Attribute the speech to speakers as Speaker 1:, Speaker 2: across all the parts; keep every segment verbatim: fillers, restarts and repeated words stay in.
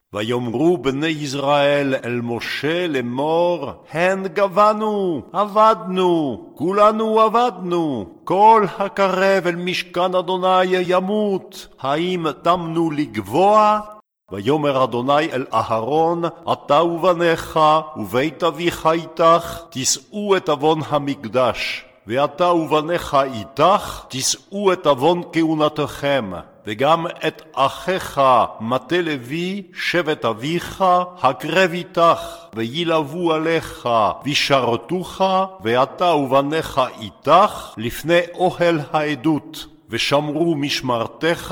Speaker 1: ויאמרו בני ישראל אל משה לאמור, הן גבנו, עבדנו, כולנו עבדנו, כל הקרב אל משכן אדוני ימות, האם תמנו לגבוע? ויאמר אדוני אל אהרון, אתה ובניך ובית אביך איתך תישאו את עוון המקדש, ואתה ובניך איתך תישאו את עוון כהונתכם, וגם את אחיך מטה לוי שבט אביך הקרב איתך, וילבו עליך וישרתוך, ואתה ובניך איתך לפני אוהל העדות, ושמרו משמרתך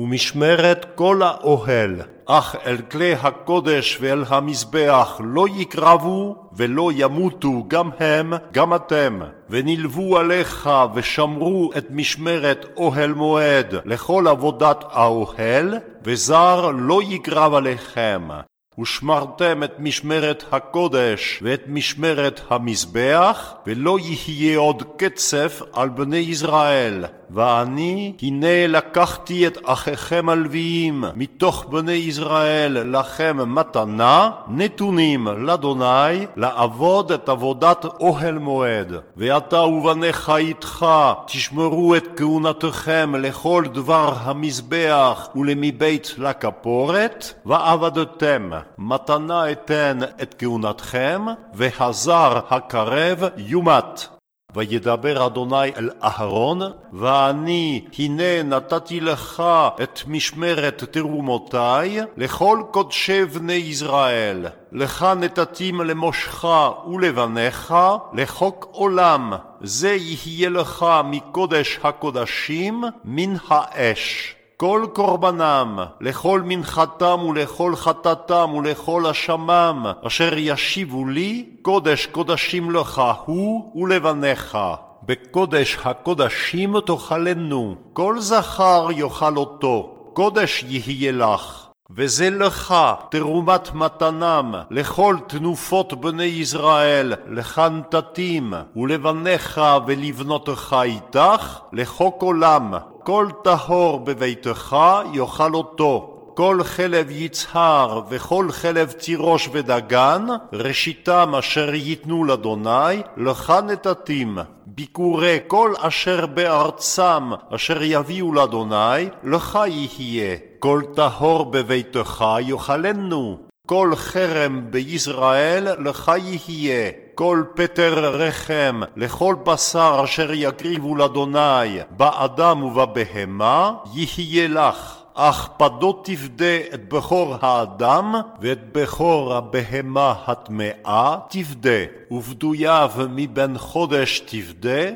Speaker 1: ומשמרת כל האוהל. אך אל כלי הקודש ואל המזבח לא יקרבו ולא ימותו גם הם גם אתם, ונלוו עליך ושמרו את משמרת אוהל מועד לכל עבודת האוהל, וזר לא יקרב עליכם. ושמרתם את משמרת הקודש ואת משמרת המזבח, ולא יהיה עוד קצף על בני ישראל. ואני, הנה לקחתי את אחיכם הלוויים מתוך בני ישראל לכם מתנה, נתונים לאדוני, לעבוד את עבודת אוהל מועד. ואתה ובניך איתך תשמרו את כהונתכם לכל דבר המזבח ולמבית לכפורת, ועבדתם. מתנה אתן את כהונתכם, והזר הקרב יומת. וידבר אדוני אל אהרון, ואני הנה נתתי לך את משמרת תרומותי לכל קודשי בני ישראל. לך נתתים למושך ולבניך לחוק עולם, זה יהיה לך מקודש הקודשים מן האש. כל קורבנם, לכל מנחתם ולכל חטאתם ולכל אשמם, אשר ישיבו לי, קודש קודשים לך הוא ולבניך. בקודש הקודשים תאכלנו, כל זכר יאכל אותו, קודש יהיה לך. וזה לך תרומת מתנם לכל תנופות בני ישראל, לך נתתים, ולבניך ולבנותך איתך, לחוק עולם. כל טהור בביתך יאכל אותו. כל חלב יצהר וכל חלב תירוש ודגן, ראשיתם אשר ייתנו לאדוני, לך נתתים. ביקורי כל אשר בארצם אשר יביאו לאדוני, לך יהיה. כל טהור בביתך יאכלנו. כל חרם בישראל לך יהיה. כל פטר רחם לכל בשר אשר יקריבו לאדוני, באדם ובבהמה, יהיה לך. אך פדות תפדה את בכור האדם ואת בכור הבהמה הטמאה תפדה, ובדויו מבין חודש תפדה,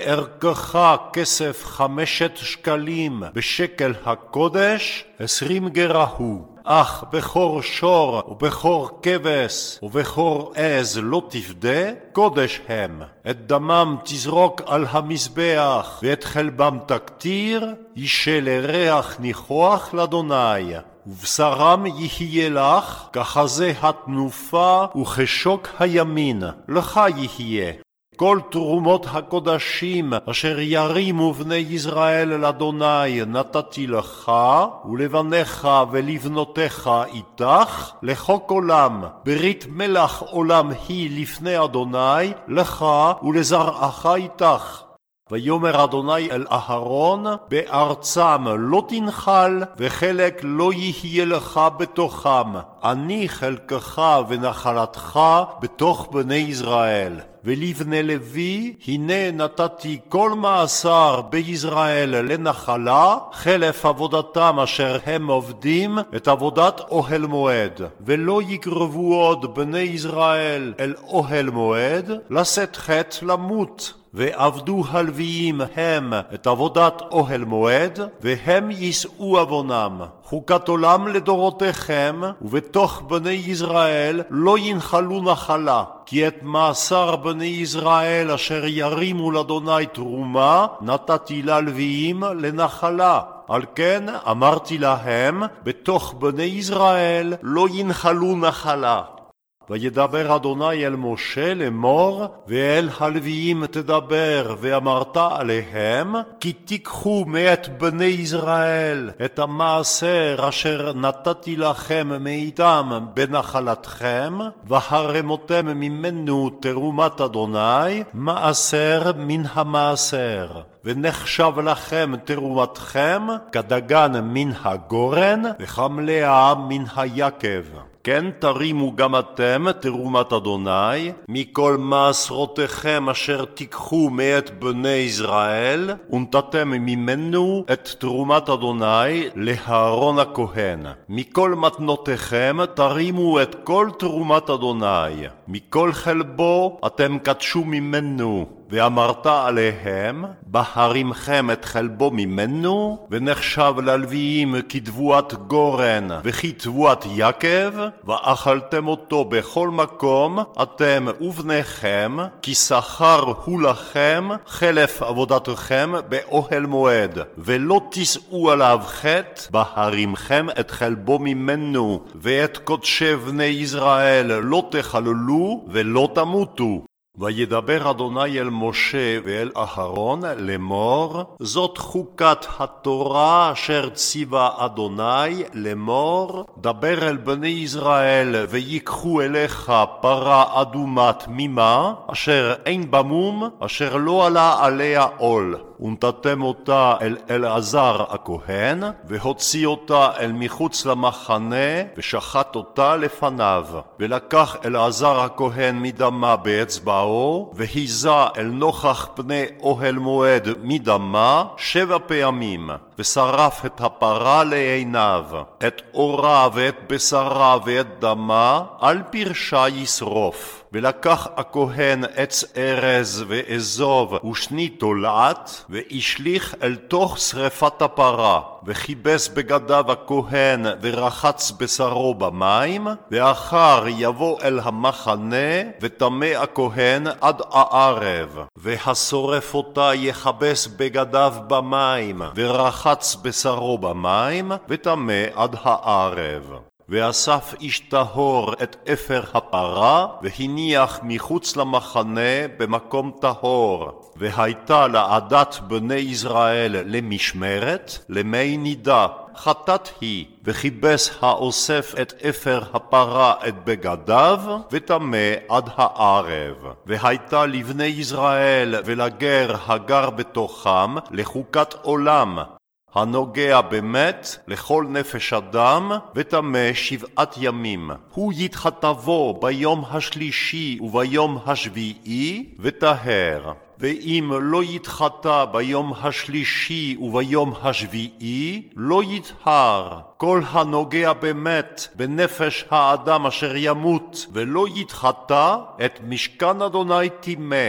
Speaker 1: בערכך כסף חמשת שקלים בשקל הקודש, עשרים גרהו. אך בכור שור ובכור כבש ובכור עז לא תפדה, קודש הם. את דמם תזרוק על המזבח ואת חלבם תקטיר, ישה לריח ניחוח לאדוני. ובשרם יהיה לך כחזה התנופה וכשוק הימין, לך יהיה. כל תרומות הקודשים אשר ירימו בני ישראל אל אדוני נתתי לך ולבניך ולבנותיך איתך לחוק עולם. ברית מלח עולם היא לפני אדוני לך ולזרעך איתך. ויאמר אדוני אל אהרון, בארצם לא תנחל וחלק לא יהיה לך בתוכם, אני חלקך ונחלתך בתוך בני ישראל. ולבני לוי הנה נתתי כל מעשר בישראל לנחלה, חלף עבודתם אשר הם עובדים את עבודת אוהל מועד. ולא יקרבו עוד בני ישראל אל אוהל מועד לשאת חטא למות. ועבדו הלוויים הם את עבודת אוהל מועד, והם יישאו עוונם. חוקת עולם לדורותיכם, ובתוך בני ישראל לא ינחלו נחלה. כי את מעשר בני ישראל אשר ירימו לאדוני תרומה, נתתי ללוויים לנחלה. על כן אמרתי להם, בתוך בני ישראל לא ינחלו נחלה. וידבר אדוני אל משה לאמור, ואל הלוויים תדבר, ואמרת עליהם, כי תיקחו מאת בני ישראל את המעשר אשר נתתי לכם מאיתם בנחלתכם, והרמותם ממנו תרומת אדוני, מעשר מן המעשר. ונחשב לכם תרומתכם כדגן מן הגורן וכמלאה מן היקב. כן תרימו גם אתם תרומת אדוני מכל מעשרותיכם אשר תיקחו מאת בני ישראל, ונתתם ממנו את תרומת אדוני לאהרון הכהן. מכל מתנותיכם תרימו את כל תרומת אדוני, מכל חלבו אתם קדשו ממנו. ואמרת עליהם, בהרימכם את חלבו ממנו, ונחשב ללוויים כתבואת גורן וכתבואת יקב, ואכלתם אותו בכל מקום, אתם ובניכם, כי שכר הוא לכם חלף עבודתכם באוהל מועד, ולא תישאו עליו חטא, בהרימכם את חלבו ממנו, ואת קודשי בני ישראל לא תחללו ולא תמותו. וידבר אדוני אל משה ואל אהרון לאמור, זאת חוקת התורה אשר ציווה אדוני לאמור, דבר אל בני ישראל ויקחו אליך פרה אדומה תמימה, אשר אין בה מום, אשר לא עלה עליה עול. ונתתם אותה אל אלעזר הכהן, והוציא אותה אל מחוץ למחנה, ושחט אותה לפניו. ולקח אלעזר הכהן מדמה באצבעו, והיזה אל נוכח פני אוהל מועד מדמה שבע פעמים, ושרף את הפרה לעיניו, את אורה ואת בשרה ואת דמה, על פרשה ישרוף. ולקח הכהן עץ ארז ואזוב ושני תולעת, והשליך אל תוך שרפת הפרה, וכיבס בגדיו הכהן ורחץ בשרו במים, ואחר יבוא אל המחנה, וטמא הכהן עד הערב, והשורף אותה יכבס בגדיו במים, ורחץ בשרו במים, וטמא עד הערב. ואסף איש טהור את אפר הפרה, והניח מחוץ למחנה במקום טהור. והייתה לעדת בני ישראל למשמרת, למי נידה, חטאת היא, וכיבס האוסף את אפר הפרה את בגדיו, וטמא עד הערב. והייתה לבני ישראל ולגר הגר בתוכם לחוקת עולם, הנוגע באמת לכל נפש אדם, וטמא שבעת ימים. הוא יתחטבו ביום השלישי וביום השביעי, וטהר. ואם לא יתחטא ביום השלישי וביום השביעי, לא יטהר. כל הנוגע באמת בנפש האדם אשר ימות ולא יתחטא, את משכן אדוני טימא.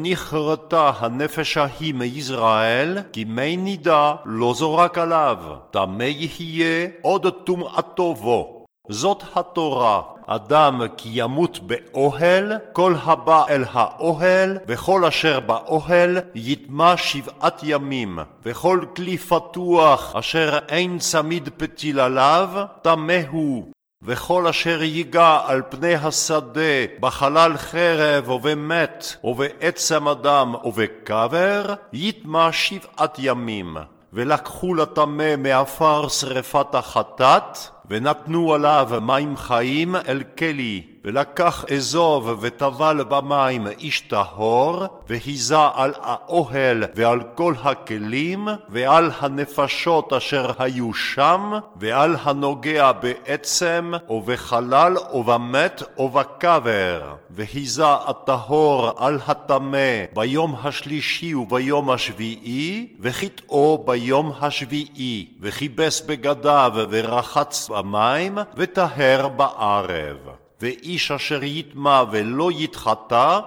Speaker 1: ונכרתה הנפש ההיא מישראל, כי מי נידה לא זורק עליו. טמא יהיה עוד טומאתו בו. זאת התורה. אדם כי ימות באוהל, כל הבא אל האוהל, וכל אשר באוהל יטמא שבעת ימים. וכל כלי פתוח אשר אין צמיד פתיל עליו, טמא הוא. וכל אשר ייגע על פני השדה, בחלל חרב ובמת, ובעצם אדם ובקבר, יטמא שבעת ימים. ולקחו לטמא מעפר שרפת החטאת, ונתנו עליו מים חיים אל כלי. ולקח אזוב וטבל במים איש טהור, והיזה על האוהל ועל כל הכלים, ועל הנפשות אשר היו שם, ועל הנוגע בעצם, ובחלל, ובמת, ובקבר. והיזה הטהור על הטמא ביום השלישי וביום השביעי, וחיטאו ביום השביעי, וכיבס בגדיו ורחץ במים, וטהר בערב. ואיש אשר יטמא ולא יתחטא,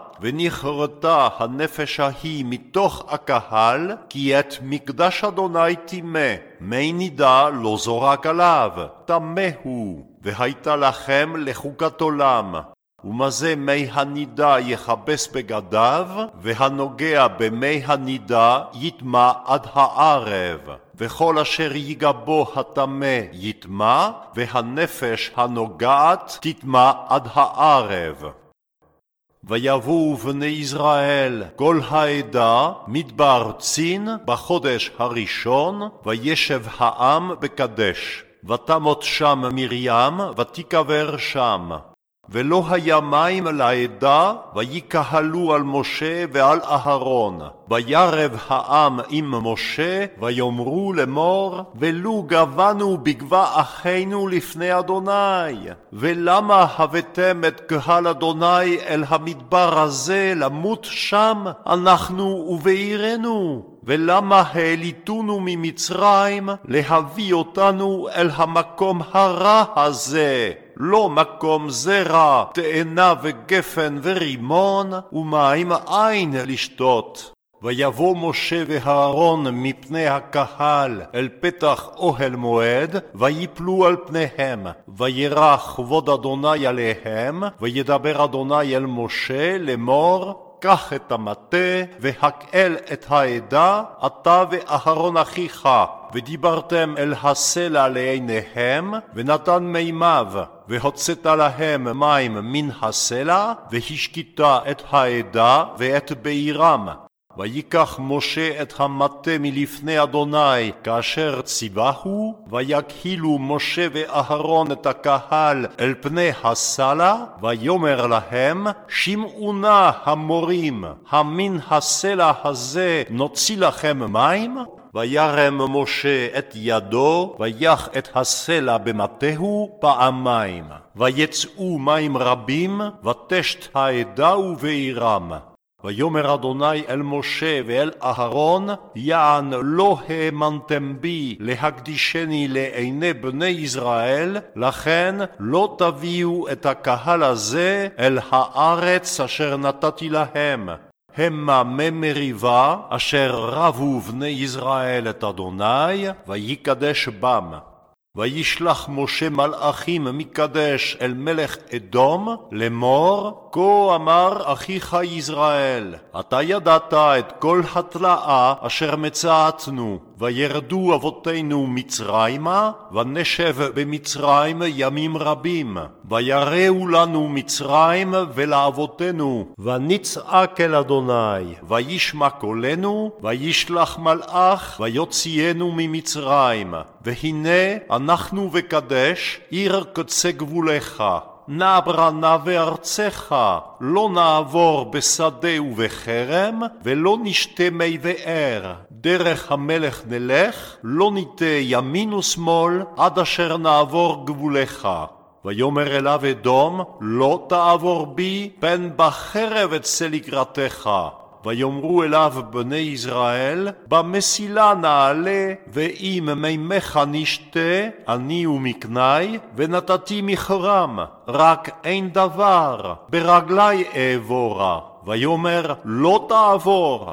Speaker 1: ונכרתה הנפש ההיא מתוך הקהל, כי את מקדש אדוני טימא, מי נידה לא זורק עליו, טמא הוא. והייתה לכם לחוקת עולם. ומזה מי הנידה יכבס בגדיו, והנוגע במי הנידה יטמע עד הערב. וכל אשר ייגע בו הטמא יטמע, והנפש הנוגעת תטמע עד הערב. ויבואו בני ישראל כל העדה מדבר צין בחודש הראשון, וישב העם בקדש. ותמות שם מרים ותיקבר שם. ולא היה מים לעדה, ויקהלו על משה ועל אהרון. וירב העם עם משה, ויאמרו לאמור, ולו גבנו בגבה אחינו לפני אדוני. ולמה הבאתם את קהל אדוני אל המדבר הזה למות שם, אנחנו ובעירנו? ולמה העליתונו ממצרים להביא אותנו אל המקום הרע הזה? לא מקום זרע, תאנה וגפן ורימון, ומים אין לשתות. ויבוא משה ואהרון מפני הקהל אל פתח אוהל מועד, ויפלו על פניהם. וירח כבוד אדוני עליהם, וידבר אדוני אל משה לאמור, קח את המטה והקהל את העדה, אתה ואהרון אחיך, ודיברתם אל הסלע לעיניהם, ונתן מימיו, והוצאת להם מים מן הסלע, והשקית את העדה ואת בעירם. ויקח משה את המטה מלפני אדוני כאשר ציווהו, ויקהילו משה ואהרון את הקהל אל פני הסלע, ויאמר להם, שמעו נא המורים, המן הסלע הזה נוציא לכם מים? וירם משה את ידו, ויח את הסלע במטהו פעמיים. ויצאו מים רבים, ותשת העדה ובעירם. ויאמר אדוני אל משה ואל אהרון, יען לא האמנתם בי להקדישני לעיני בני ישראל, לכן לא תביאו את הקהל הזה אל הארץ אשר נתתי להם. המה ממריבה אשר רבו בני ישראל את אדוני, ויקדש בם. וישלח משה מלאכים מקדש אל מלך אדום לאמור, כה אמר אחיך ישראל, אתה ידעת את כל התלאה אשר מצאתנו, וירדו אבותינו מצרימה, ונשב במצרים ימים רבים, ויראו לנו מצרים ולאבותינו, ונצעק אל אדוני, וישמע קולנו, וישלח מלאך, ויוציאנו ממצרים, והנה אנחנו וקדש, עיר קצה גבולך. נעברה נא בארצך, לא נעבור בשדה ובחרם, ולא נשתה מי באר. דרך המלך נלך, לא ניטה ימין ושמאל, עד אשר נעבור גבולך. ויאמר אליו אדום, לא תעבור בי, פן בחרב אצא לקראתך. ויאמרו אליו בני ישראל, במסילה נעלה, ואם מימך נשתה, אני ומקני, ונתתי מחרם, רק אין דבר, ברגלי אעבורה. ויאמר, לא תעבור.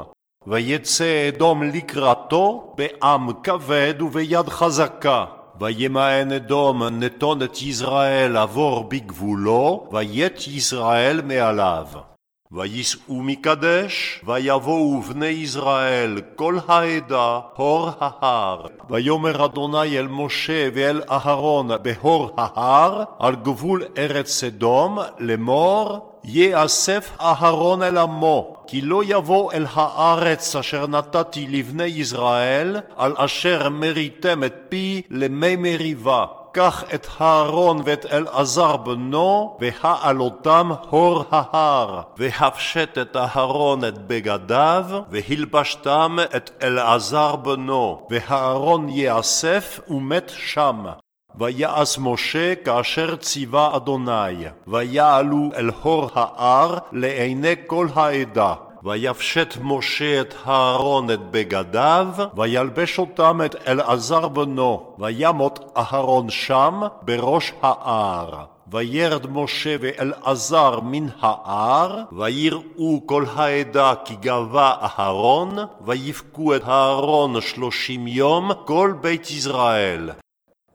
Speaker 1: ויצא אדום לקראתו, בעם כבד וביד חזקה. וימאן אדום נתון את ישראל עבור בגבולו, וית ישראל מעליו. ויסעו מקדש, ויבואו בני ישראל כל העדה הור ההר. ויאמר אדוני אל משה ואל אהרון בהור ההר, על גבול ארץ אדום, לאמור, יאסף אהרון אל עמו, כי לא יבוא אל הארץ אשר נתתי לבני ישראל, על אשר מריתם את פי למי מריבה. קח את אהרון ואת אלעזר בנו, והעל אותם הור ההר, והפשט את אהרון את בגדיו, והלבשתם את אלעזר בנו, והאהרון יאסף ומת שם. ויעש משה כאשר ציווה אדוני, ויעלו אל הור ההר לעיני כל העדה. ויפשט משה את אהרון את בגדיו, וילבש אותם את אלעזר בנו, וימות אהרון שם בראש ההר. וירד משה ואלעזר מן ההר, ויראו כל העדה כי גבה אהרון, ויבכו את אהרון שלושים יום כל בית ישראל.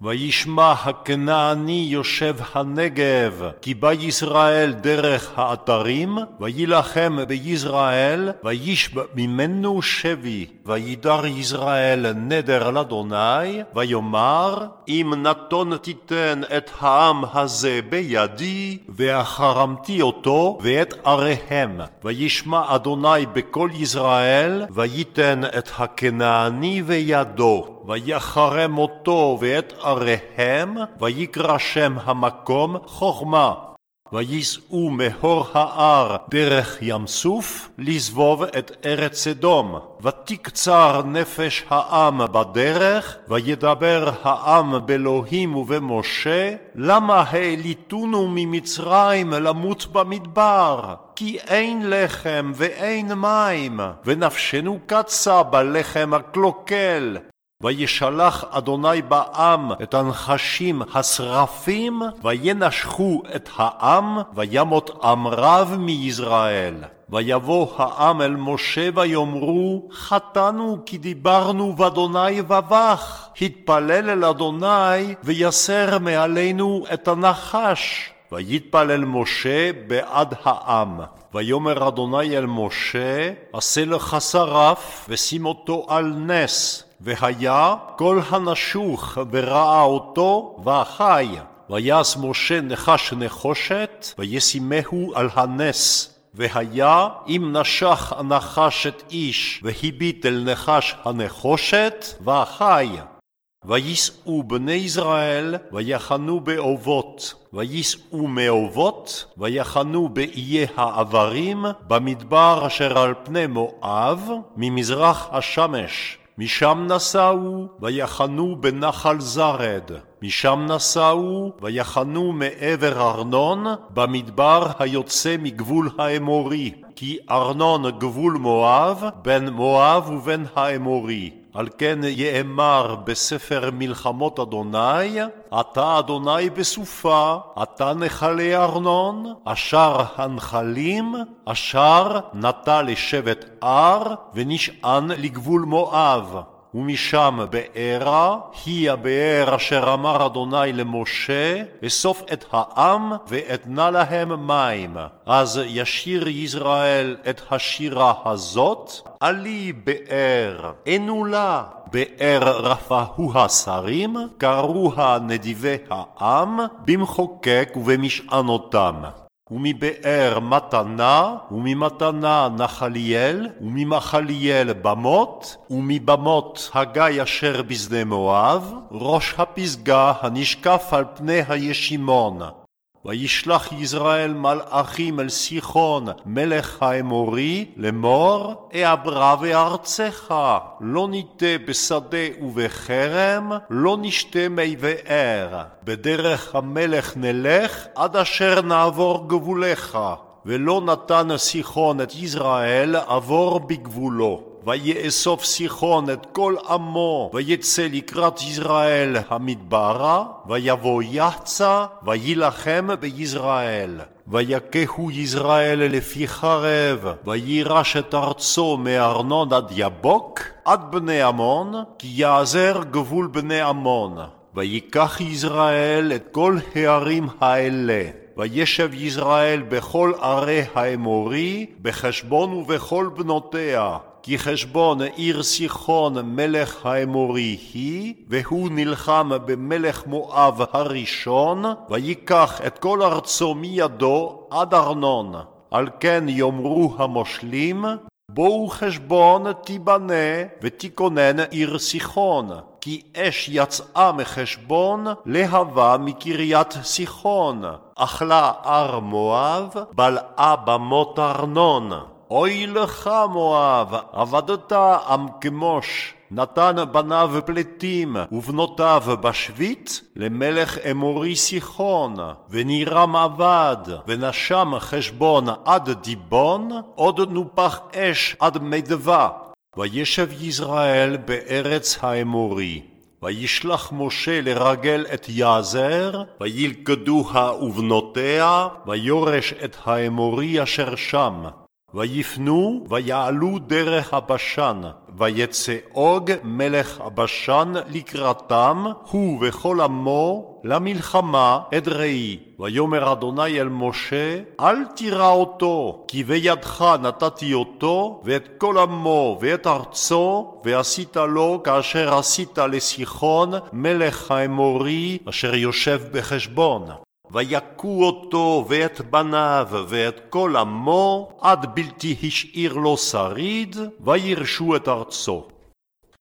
Speaker 1: וישמע הכנעני יושב הנגב, כי בא ישראל דרך האתרים, וילחם ביזרעאל, וישב ממנו שבי, וידר יזרעאל נדר לאדוני, ויאמר, אם נתון תיתן את העם הזה בידי, והחרמתי אותו ואת עריהם, וישמע אדוני בקול יזרעאל, וייתן את הכנעני וידו, ויחרם אותו ואת עריהם, ויקרא שם המקום חוכמה. וייסעו מהור ההר דרך ים סוף לסבוב את ארץ אדום. ותקצר נפש העם בדרך, וידבר העם באלוהים ובמשה, למה העליתונו ממצרים למות במדבר? כי אין לחם ואין מים, ונפשנו קצה בלחם הקלוקל. וישלח אדוני בעם את הנחשים השרפים, וינשכו את העם, וימות עם רב מיזרעאל. ויבוא העם אל משה ויאמרו, חטאנו כי דיברנו באדוני ובך. התפלל אל אדוני ויסר מעלינו את הנחש. ויתפלל משה בעד העם. ויאמר אדוני אל משה, עשה לך שרף ושים אותו על נס. והיה כל הנשוך וראה אותו וחי. ויעש משה נחש נחושת, וישימהו על הנס. והיה אם נשך הנחש את איש, והביט אל נחש הנחושת וחי. וייסעו בני ישראל, ויחנו באובות. וייסעו מאובות, ויחנו באיי העברים, במדבר אשר על פני מואב, ממזרח השמש. משם נסעו, ויחנו בנחל זרד. משם נסעו, ויחנו מעבר ארנון, במדבר היוצא מגבול האמורי. כי ארנון גבול מואב, בין מואב ובין האמורי. על כן יאמר בספר מלחמות אדוני, אתה אדוני בסופה, אתה נחלי ארנון, אשר הנחלים, אשר נטע לשבט אר, ונשען לגבול מואב. ומשם בארה, היא הבאר אשר אמר אדוני למשה, אסוף את העם ואתנה להם מים. אז ישיר ישראל את השירה הזאת, עלי באר, אנולה. באר רפאו השרים, קראוה נדיבי העם, במחוקק ובמשענותם. ומבאר מתנה, וממתנה נחליאל, וממחליאל במות, ומבמות הגיא אשר בשדה מואב, ראש הפסגה הנשקף על פני הישימון. וישלח ישראל מלאכים אל סיחון מלך האמורי לאמור, אעברה וארצך, לא ניטה בשדה ובחרם, לא נשתה מי באר. בדרך המלך נלך עד אשר נעבור גבולך. ולא נתן סיחון את ישראל עבור בגבולו. ויאסוף סיחון את כל עמו, ויצא לקראת ישראל המדברה, ויבוא יחצה, וילחם ביזרעאל. ויקהו יזרעאל לפי חרב, וירש את ארצו מארנון עד יבוק, עד בני עמון, כי יעזר גבול בני עמון. ויקח יזרעאל את כל הערים האלה. וישב יזרעאל בכל ערי האמורי, בחשבון ובכל בנותיה. כי חשבון עיר סיחון מלך האמורי היא, והוא נלחם במלך מואב הראשון, ויקח את כל ארצו מידו עד ארנון. על כן יאמרו המושלים, בואו חשבון תיבנה ותיכונן עיר סיחון, כי אש יצאה מחשבון להבה מקריית סיחון, אכלה אר מואב, בלעה במות ארנון. אוי לך מואב, עבדת עם כמוש, נתן בניו פלטים ובנותיו בשבית למלך אמורי סיחון, ונירם עבד, ונשם חשבון עד דיבון, עוד נופח אש עד מדבה. וישב יזרעאל בארץ האמורי. וישלח משה לרגל את יעזר, וילכדוה ובנותיה, ויורש את האמורי אשר שם. ויפנו ויעלו דרך הבשן, ויצא אוג מלך הבשן לקראתם, הוא וכל עמו, למלחמה אדרעי. ויאמר אדוני אל משה, אל תירא אותו, כי בידך נתתי אותו, ואת כל עמו ואת ארצו, ועשית לו כאשר עשית לסיחון מלך האמורי, אשר יושב בחשבון. ויכו אותו ואת בניו ואת כל עמו, עד בלתי השאיר לו שריד, וירשו את ארצו.